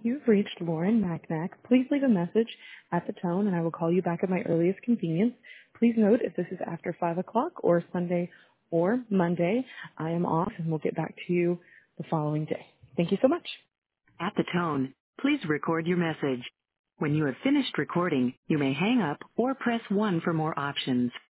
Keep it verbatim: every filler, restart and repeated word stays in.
You've reached Lauren Macnack. Please leave a message at the tone, and I will call you back at my earliest convenience. Please note if this is after five o'clock or Sunday or Monday, I am off, and we'll get back to you the following day. Thank you so much. At the tone, please record your message. When you have finished recording, you may hang up or press one for more options.